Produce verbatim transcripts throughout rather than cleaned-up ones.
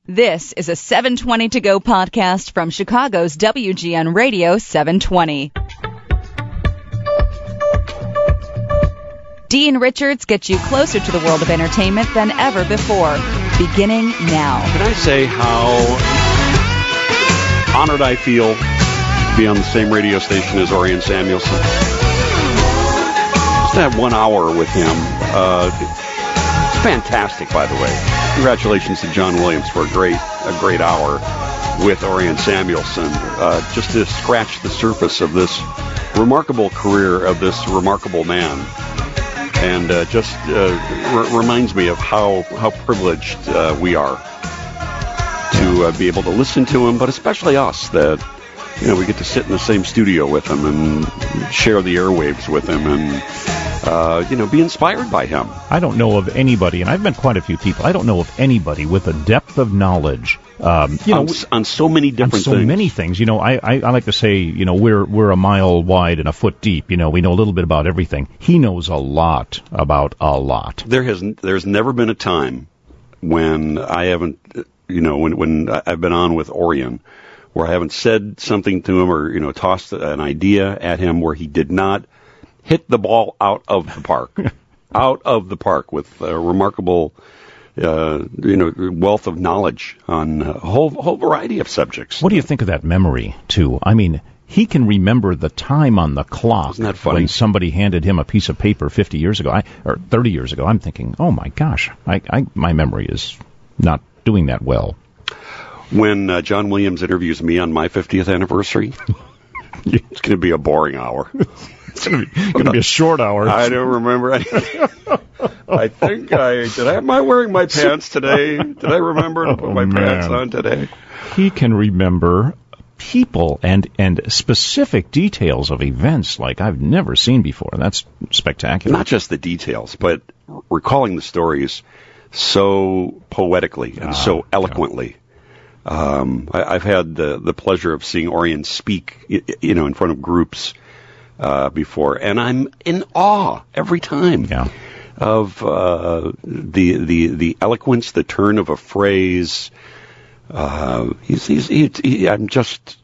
This is a seven twenty to go podcast from Chicago's W G N Radio seven twenty. Dean Richards gets you closer to the world of entertainment than ever before. Beginning now. Can I say how honored I feel to be on the same radio station as Orion Samuelson? Just that one hour with him. Uh, it's fantastic, by the way. Congratulations to John Williams for a great, a great hour with Orion Samuelson. Uh, just to scratch the surface of this remarkable career of this remarkable man. And uh, just uh, r- reminds me of how, how privileged uh, we are to uh, be able to listen to him, but especially us, that, you know, we get to sit in the same studio with him and share the airwaves with him and, uh, you know, be inspired by him. I don't know of anybody, and I've met quite a few people, I don't know of anybody with a depth of knowledge Um, you know, on, on so many different on so things. many things. You know, I, I, I like to say, you know, we're we're a mile wide and a foot deep. You know, we know a little bit about everything. He knows a lot about a lot. There has there's never been a time when I haven't, you know, when when I've been on with Orion, where I haven't said something to him or, you know, tossed an idea at him where he did not hit the ball out of the park, out of the park with a remarkable. Uh, you know, wealth of knowledge on a whole whole variety of subjects. What do you think of that memory, too? I mean, he can remember the time on the clock. Isn't that funny? When somebody handed him a piece of paper fifty years ago, I, or thirty years ago. I'm thinking, oh, my gosh, I, I, my memory is not doing that well. When uh, John Williams interviews me on my fiftieth anniversary, it's going to be a boring hour. It's going to be a short hour. I don't remember anything. I think I, did I, am I wearing my pants today? Did I remember to put oh, my man. pants on today? He can remember people and, and specific details of events like I've never seen before. That's spectacular. Not just the details, but recalling the stories so poetically and ah, so eloquently. Yeah. Um, I, I've had the, the pleasure of seeing Orion speak, you know, in front of groups uh, before, and I'm in awe every time. Yeah. Of uh, the the the eloquence, the turn of a phrase. Uh, he's, he's, he, he, I'm just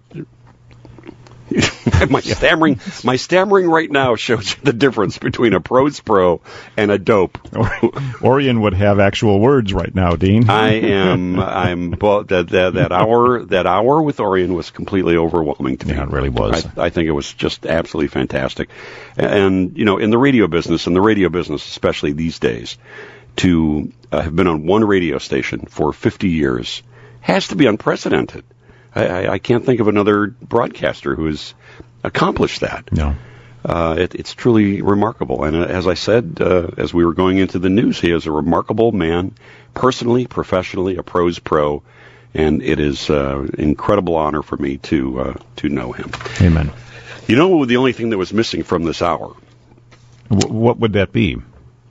my stammering. My stammering right now shows you the difference between a pros pro and a dope. Orion would have actual words right now, Dean. I am. I'm. Well, that, that that hour that hour with Orion was completely overwhelming to me. Yeah, it really was. I, I think it was just absolutely fantastic. And, you know, in the radio business, in the radio business, especially these days, to uh, have been on one radio station for fifty years has to be unprecedented. I, I, I can't think of another broadcaster who has accomplished that. No. Uh, it, it's truly remarkable. And uh, as I said, uh, as we were going into the news, he is a remarkable man, personally, professionally, a pros pro, and it is uh, an incredible honor for me to uh, to know him. Amen. You know, the only thing that was missing from this hour. W- what would that be?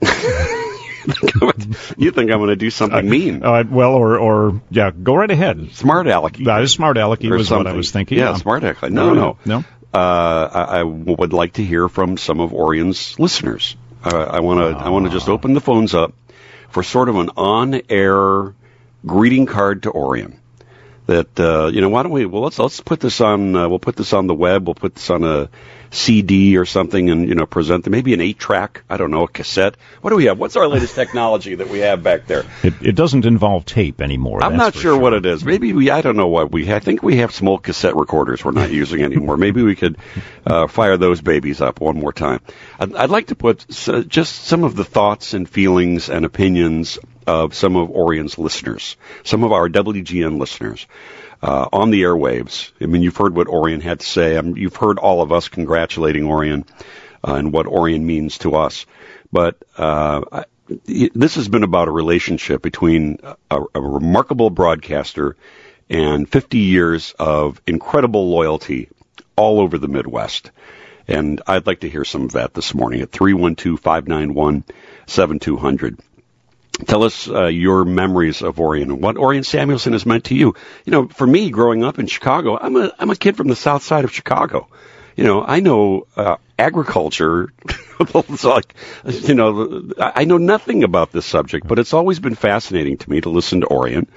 You think I'm going to do something uh, mean? Uh, well, or, or yeah, go right ahead. Smart alecky. That is smart alecky was something. what I was thinking. Yeah, yeah. smart alecky. No, no, no. Uh, I, I would like to hear from some of Orion's listeners. Uh, I want to. I want to just open the phones up for sort of an on-air greeting card to Orion. That uh, you know, why don't we? Well, let's let's put this on. Uh, we'll put this on the web. We'll put this on a C D or something, and you know, present them. Maybe an eight-track. I don't know, a cassette. What do we have? What's our latest technology that we have back there? It, it doesn't involve tape anymore. I'm not sure, sure what it is. Maybe we. I don't know what we. I think we have some old cassette recorders we're not using anymore. Maybe we could uh, fire those babies up one more time. I'd, I'd like to put uh, just some of the thoughts and feelings and opinions of some of Orion's listeners, some of our W G N listeners, uh, on the airwaves. I mean, you've heard what Orion had to say. I mean, you've heard all of us congratulating Orion uh, and what Orion means to us. But uh, I, this has been about a relationship between a, a remarkable broadcaster and fifty years of incredible loyalty all over the Midwest. And I'd like to hear some of that this morning at three one two, five nine one, seven two zero zero. Tell us uh, your memories of Orion and what Orion Samuelson has meant to you. You know, for me, growing up in Chicago, I'm a I'm a kid from the south side of Chicago. You know, I know uh, agriculture. It's like, you know, I know nothing about this subject, but it's always been fascinating to me to listen to Orion.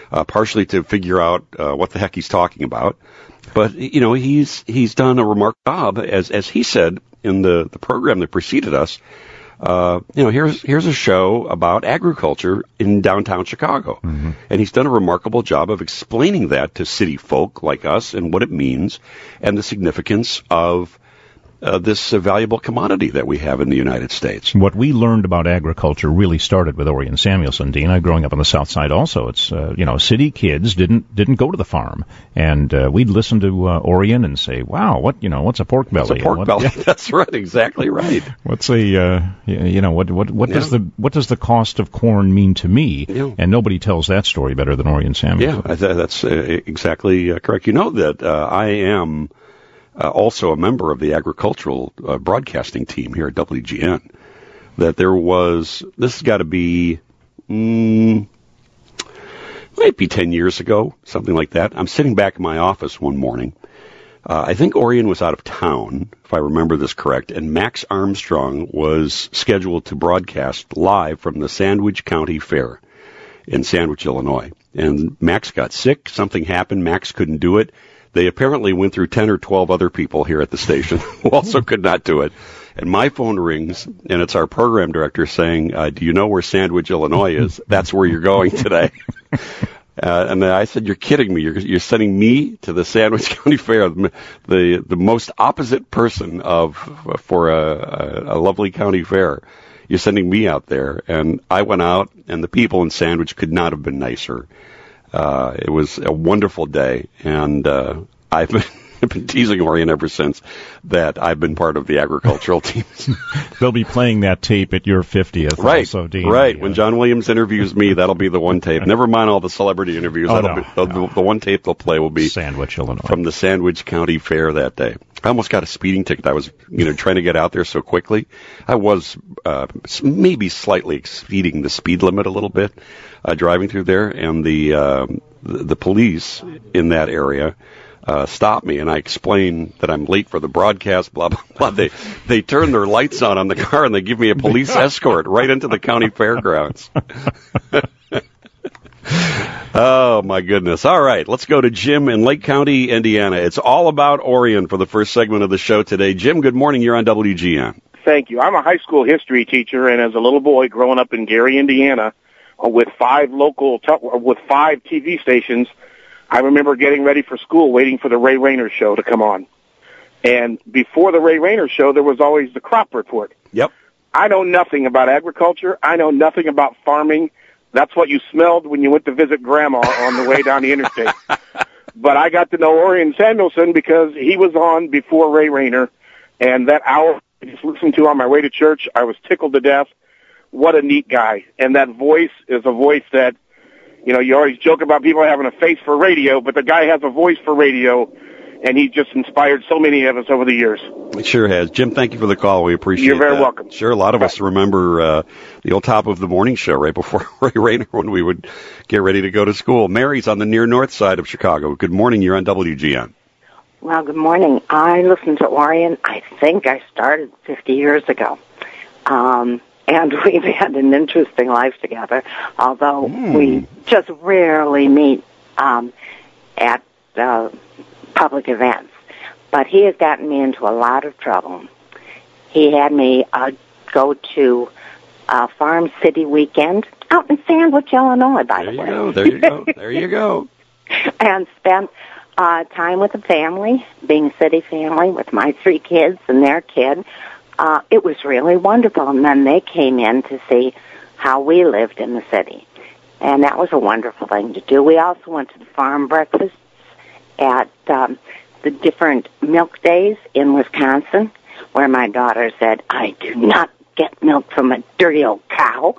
uh, partially to figure out uh, what the heck he's talking about. But, you know, he's he's done a remarkable job, as as he said in the, the program that preceded us. Uh, you know, here's here's a show about agriculture in downtown Chicago. Mm-hmm. And he's done a remarkable job of explaining that to city folk like us and what it means and the significance of Uh, this uh, valuable commodity that we have in the United States. What we learned about agriculture really started with Orion Samuelson, Dean. Growing up on the South Side also, it's, uh, you know, city kids didn't didn't go to the farm. And uh, we'd listen to uh, Orion and say, wow, what, you know, what's a pork belly? What's a pork what, belly? Yeah. That's right, exactly right. What's a, uh, you know, what what what yeah. does the what does the cost of corn mean to me? Yeah. And nobody tells that story better than Orion Samuelson. Yeah, th- that's uh, exactly uh, correct. You know that uh, I am Uh, also a member of the agricultural uh, broadcasting team here at W G N, that there was, this has got to be, mm, might be ten years ago, something like that. I'm sitting back in my office one morning. Uh, I think Orion was out of town, if I remember this correct, and Max Armstrong was scheduled to broadcast live from the Sandwich County Fair in Sandwich, Illinois. And Max got sick, something happened, Max couldn't do it. They apparently went through ten or twelve other people here at the station who also could not do it. And my phone rings, and it's our program director saying, uh, do you know where Sandwich, Illinois is? That's where you're going today. uh, and I said, you're kidding me. You're, you're sending me to the Sandwich County Fair, the the most opposite person of for a, a, a lovely county fair. You're sending me out there. And I went out, and the people in Sandwich could not have been nicer. Uh, it was a wonderful day, and uh, I've been, been teasing Orion ever since that I've been part of the agricultural teams. They'll be playing that tape at your fiftieth, right? Also, Dean. Right. Yeah. When John Williams interviews me, that'll be the one tape. Never mind all the celebrity interviews. Oh, that'll no, be, the, no. the one tape they'll play will be Sandwich, Illinois, from the Sandwich County Fair that day. I almost got a speeding ticket. I was, you know, trying to get out there so quickly. I was uh, maybe slightly exceeding the speed limit a little bit uh, driving through there, and the, um, the the police in that area uh, stopped me, and I explained that I'm late for the broadcast. Blah blah blah. They they turn their lights on on the car, and they give me a police escort right into the county fairgrounds. Oh, my goodness. All right, let's go to Jim in Lake County, Indiana. It's all about Orion for the first segment of the show today. Jim, good morning. You're on W G N. Thank you. I'm a high school history teacher, and as a little boy growing up in Gary, Indiana, uh, with five local, t- with five T V stations, I remember getting ready for school, waiting for the Ray Rayner show to come on. And before the Ray Rayner show, there was always the crop report. Yep. I know nothing about agriculture. I know nothing about farming. That's what you smelled when you went to visit Grandma on the way down the interstate. But I got to know Orion Samuelson because he was on before Ray Rayner, and that hour I just listened to on my way to church, I was tickled to death. What a neat guy. And that voice is a voice that, you know, you always joke about people having a face for radio, but the guy has a voice for radio, and he just inspired so many of us over the years. It sure has. Jim, thank you for the call. We appreciate it. You're very that. welcome. Sure, a lot of us remember uh, the old top of the morning show right before Ray Rayner when we would get ready to go to school. Mary's on the near north side of Chicago. Good morning. You're on W G N. Well, good morning. I listened to Orion, I think I started fifty years ago. Um, and we've had an interesting life together, although mm. we just rarely meet um, at uh, public events. But he has gotten me into a lot of trouble. He had me uh, go to uh, Farm City Weekend out in Sandwich, Illinois, by there the way. Go, there you go. There you go. And spent uh, time with the family, being a city family, with my three kids and their kid. Uh, it was really wonderful. And then they came in to see how we lived in the city. And that was a wonderful thing to do. We also went to the farm breakfasts at um, the different milk days in Wisconsin, where my daughter said, I do not get milk from a dirty old cow.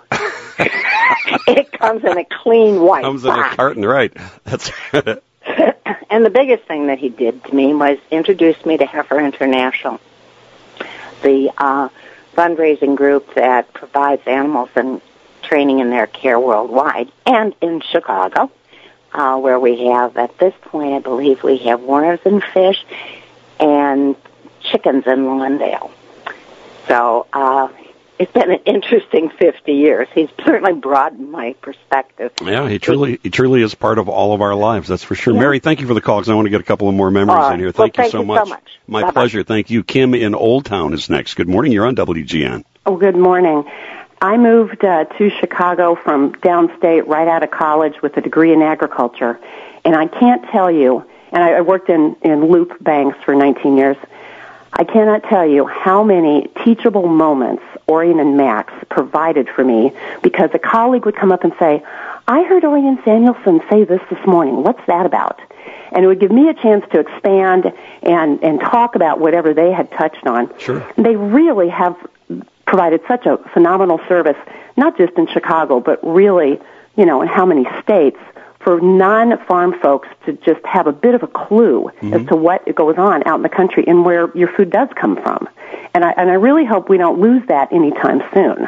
It comes in a clean white Comes box. in a carton, right. That's And the biggest thing that he did to me was introduce me to Heifer International, the uh, fundraising group that provides animals and training in their care worldwide, and in Chicago, uh, where we have, at this point, I believe we have worms and fish and chickens in Lawndale. So uh, it's been an interesting fifty years. He's certainly broadened my perspective. Yeah, he truly he truly is part of all of our lives, that's for sure. Yeah. Mary, thank you for the call, because I want to get a couple of more memories Uh, in here. well, Thank, thank you so you much. so much. My Bye-bye. pleasure. Thank you. Kim in Old Town is next. Good morning. You're on W G N. Oh, good morning. I moved uh, to Chicago from downstate right out of college with a degree in agriculture, and I can't tell you, and I, I worked in, in Loop Banks for nineteen years, I cannot tell you how many teachable moments Orion and Max provided for me, because a colleague would come up and say, I heard Orion Samuelson say this this morning. What's that about? And it would give me a chance to expand and, and talk about whatever they had touched on. Sure. They really have provided such a phenomenal service, not just in Chicago, but really, you know, in how many states, for non-farm folks to just have a bit of a clue mm-hmm. as to what goes on out in the country and where your food does come from. And I, and I really hope we don't lose that anytime soon.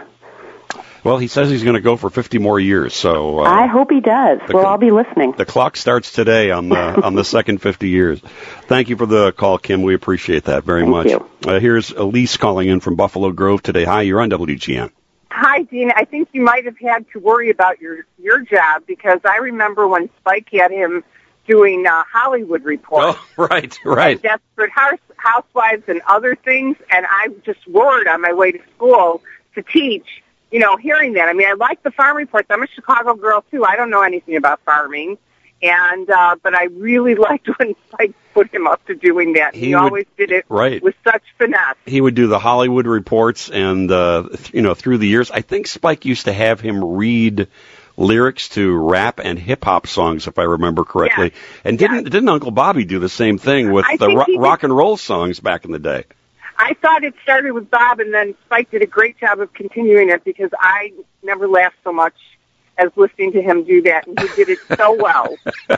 Well, he says he's going to go for fifty more years, so... Uh, I hope he does. Well, I'll be listening. The clock starts today on the on the second fifty years. Thank you for the call, Kim. We appreciate that very Thank much. You. Uh, here's Elise calling in from Buffalo Grove today. Hi, you're on W G N. Hi, Dean. I think you might have had to worry about your your job, because I remember when Spike had him doing uh, Hollywood Reports. Oh, right, right. Desperate House, Housewives and other things, and I just worried on my way to school to teach, you know, hearing that. I mean, I like the farm reports. I'm a Chicago girl, too. I don't know anything about farming. And uh, but I really liked when Spike put him up to doing that. He, he would, always did it right. with such finesse. He would do the Hollywood Reports, and uh, th- you know, through the years, I think Spike used to have him read lyrics to rap and hip hop songs, if I remember correctly. Yes. And didn't yes. didn't Uncle Bobby do the same thing with I the ro- did. rock and roll songs back in the day? I thought it started with Bob, and then Spike did a great job of continuing it, because I never laughed so much as listening to him do that, and he did it so well.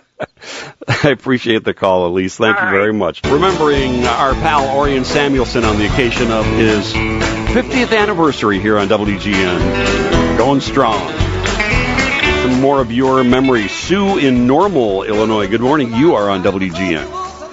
I appreciate the call, Elise. Thank All you right. very much. Remembering our pal Orion Samuelson on the occasion of his fiftieth anniversary here on W G N. Going strong. Some more of your memories. Sue in Normal, Illinois. Good morning. You are on W G N.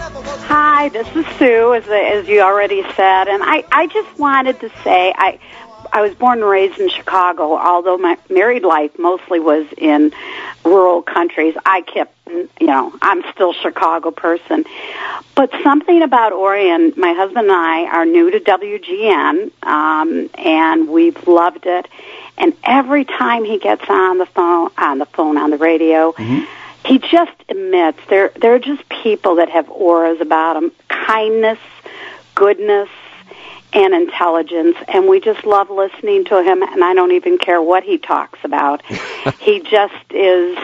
Hi, this is Sue, as, as you already said, and I, I just wanted to say I I was born and raised in Chicago, although my married life mostly was in rural countries. I kept, you know, I'm still a Chicago person. But something about Orion, my husband and I are new to W G N, um, and we've loved it. And every time he gets on the phone, on the phone, on the radio, mm-hmm. he just emits. There, there are just people that have auras about them, kindness, goodness, and intelligence, and we just love listening to him, and I don't even care what he talks about. He just is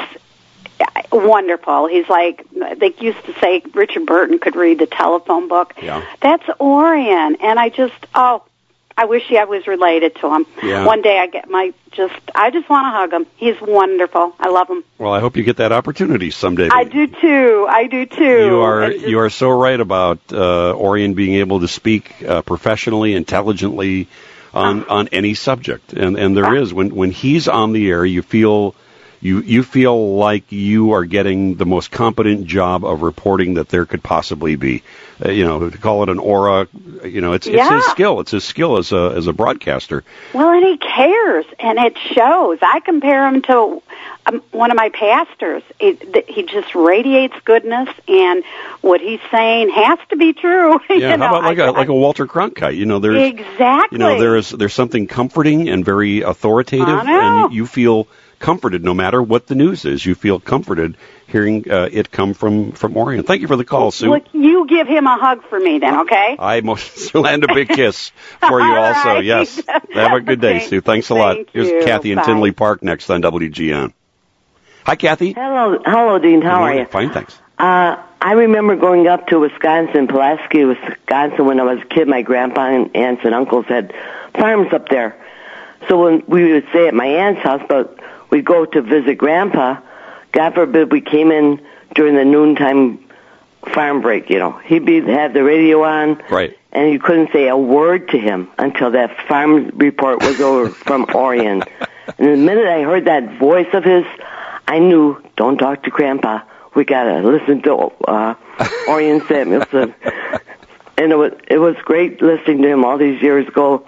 wonderful. He's like, they used to say Richard Burton could read the telephone book. Yeah. That's Orion, and I just, oh, I wish I was related to him. Yeah. One day I get my just, I just want to hug him. He's wonderful. I love him. Well, I hope you get that opportunity someday. I do too. I do too. You are just, you are so right about uh, Orion being able to speak uh, professionally, intelligently on uh, on any subject, and and there uh, is when when he's on the air, you feel. You you feel like you are getting the most competent job of reporting that there could possibly be. Uh, you know, to call it an aura, you know, it's yeah. it's his skill. It's his skill as a as a broadcaster. Well, and he cares, and it shows. I compare him to um, one of my pastors. It, he just radiates goodness, and what he's saying has to be true. Yeah, you how know, about like I, a like a Walter Cronkite? You know, there's exactly. You know, there's there's something comforting and very authoritative, I know. and you feel comforted no matter what the news is. You feel comforted hearing uh, it come from, from Orion. Thank you for the call, Sue. Look, you give him a hug for me then, okay? I most and a big kiss for you All also. right. Yes. Have a good day, Thank, Sue. Thanks a lot. thank Here's you. Kathy in Bye. Tinley Park next on W G N. Hi, Kathy. Hello, hello, Dean. How are you? Fine, thanks. Uh, I remember going up to Wisconsin, Pulaski, Wisconsin, when I was a kid. My grandpa and aunts and uncles had farms up there. So when we would stay at my aunt's house, but we'd go to visit Grandpa. God forbid we came in during the noontime farm break, you know. He'd be have the radio on. Right. And you couldn't say a word to him until that farm report was over from Orion. And the minute I heard that voice of his, I knew, don't talk to Grandpa. We got to listen to uh, Orion Samuelson. And it was, it was great listening to him all these years ago.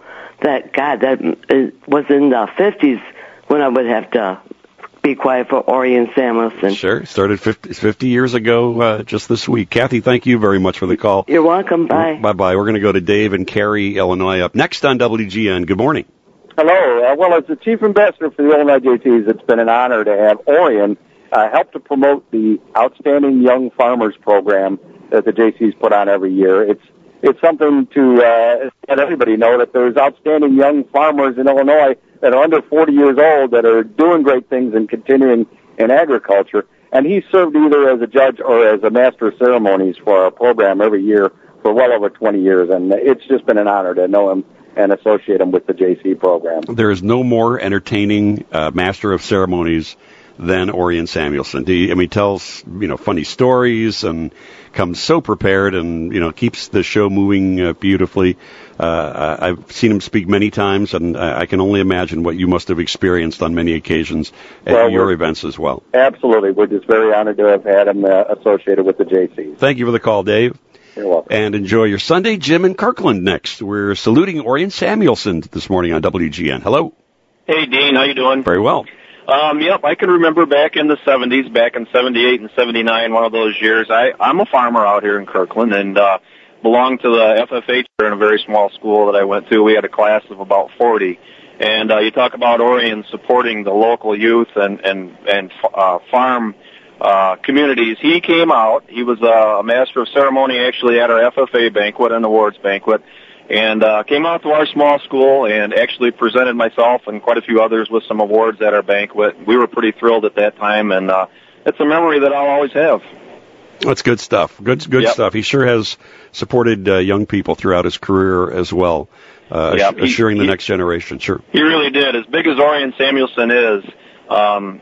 that, God, that it was in the fifties when I would have to be quiet for Orion Samuelson. Sure. Started fifty, fifty years ago uh, just this week. Kathy, thank you very much for the call. You're welcome. Bye. Bye-bye. We're going to go to Dave in Cary, Illinois. Up next on W G N. Good morning. Hello. Uh, well, as the chief ambassador for the Illinois J Ts, it's been an honor to have Orion uh, help to promote the Outstanding Young Farmers program that the J Cs put on every year. It's it's something to uh, let everybody know that there's outstanding young farmers in Illinois that are under forty years old that are doing great things and continuing in agriculture. And he served either as a judge or as a master of ceremonies for our program every year for well over twenty years. And it's just been an honor to know him and associate him with the J C program. There is no more entertaining uh, master of ceremonies than Orion Samuelson. He, I mean, tells, you know, funny stories and comes so prepared and, you know, keeps the show moving uh, beautifully. Uh, I've seen him speak many times, and I can only imagine what you must have experienced on many occasions at well, your events as well. Absolutely. We're just very honored to have had him uh, associated with the J C. Thank you for the call, Dave. You're welcome. And enjoy your Sunday. Jim in Kirkland next. We're saluting Orion Samuelson this morning on W G N. Hello. Hey, Dean. How you doing? Very well. Um, yep, I can remember back in the seventies, back in seventy-eight and seventy-nine, one of those years. I, I'm a farmer out here in Kirkland and uh, belonged to the F F H in a very small school that I went to. We had a class of about forty. And uh, you talk about Orion supporting the local youth and, and, and uh, farm uh, communities. He came out. He was uh, a master of ceremony actually at our F F A banquet and awards banquet. And uh, came out to our small school and actually presented myself and quite a few others with some awards at our banquet. We were pretty thrilled at that time, and uh, it's a memory that I'll always have. That's good stuff. Good, good yep. stuff. He sure has supported uh, young people throughout his career as well, uh, yep. assuring he, the he, next generation. Sure. He really did. As big as Orion Samuelson is, um,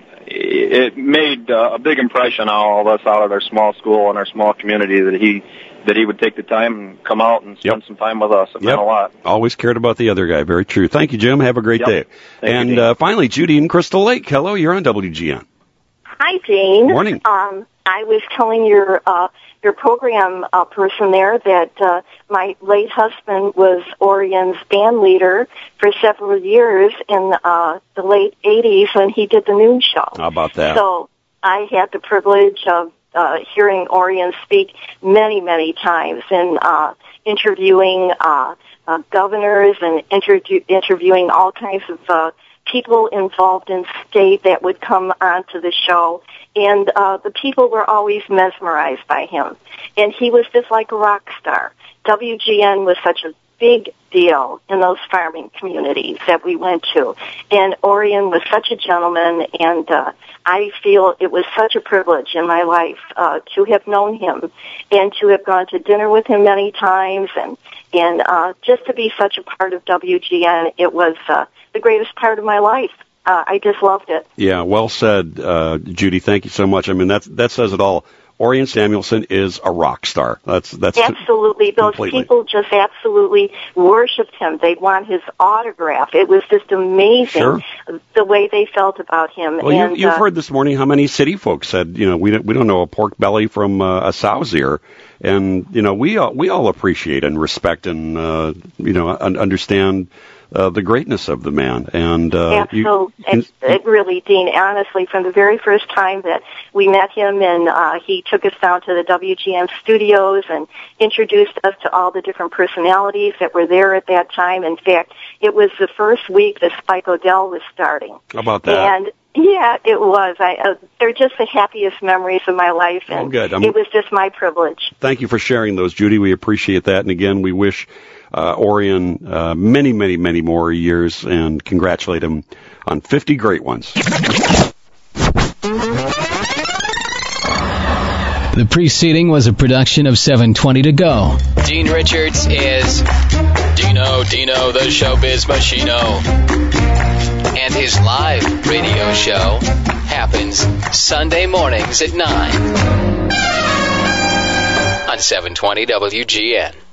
it made uh, a big impression on all of us out at our small school and our small community that he that he would take the time and come out and spend yep. some time with us. It yep. meant a lot. Always cared about the other guy. Very true. Thank you, Jim. Have a great yep. day. Thank and you, uh, finally, Judy in Crystal Lake. Hello, you're on W G N. Hi, Jane. Morning. Um, I was telling your uh, your program uh, person there that uh, my late husband was Orion's band leader for several years in uh, the late eighties when he did the noon show. How about that? So I had the privilege of uh, hearing Orion speak many, many times and uh, interviewing uh, uh, governors and interview- interviewing all kinds of uh, people involved in state that would come onto the show. And uh, the people were always mesmerized by him. And he was just like a rock star. W G N was such a big deal in those farming communities that we went to. And Orion was such a gentleman, and uh, I feel it was such a privilege in my life uh, to have known him and to have gone to dinner with him many times, and, and uh, just to be such a part of W G N. It was uh, the greatest part of my life. Uh, I just loved it. Yeah, well said, uh, Judy. Thank you so much. I mean, that that says it all. Orion Samuelson is a rock star. That's that's absolutely. Those completely. people just absolutely worshipped him. They'd want his autograph. It was just amazing sure. the way they felt about him. Well, and, you, you've uh, heard this morning how many city folks said, you know, we don't, we don't know a pork belly from uh, a sow's ear, and you know, we all, we all appreciate and respect and uh, you know un- understand. Uh, the greatness of the man. And uh, Absolutely. You, it really, Dean, honestly, from the very first time that we met him and uh, he took us down to the W G N studios and introduced us to all the different personalities that were there at that time. In fact, it was the first week that Spike O'Dell was starting. How about that? And yeah, it was. I, uh, they're just the happiest memories of my life, and oh, good. I'm, it was just my privilege. Thank you for sharing those, Judy. We appreciate that. And again, we wish uh, Orion uh, many, many, many more years and congratulate him on fifty great ones. The preceding was a production of seven twenty to go. Dean Richards is Dino, Dino, the Showbiz Machino. And his live radio show happens Sunday mornings at nine on seven twenty W G N.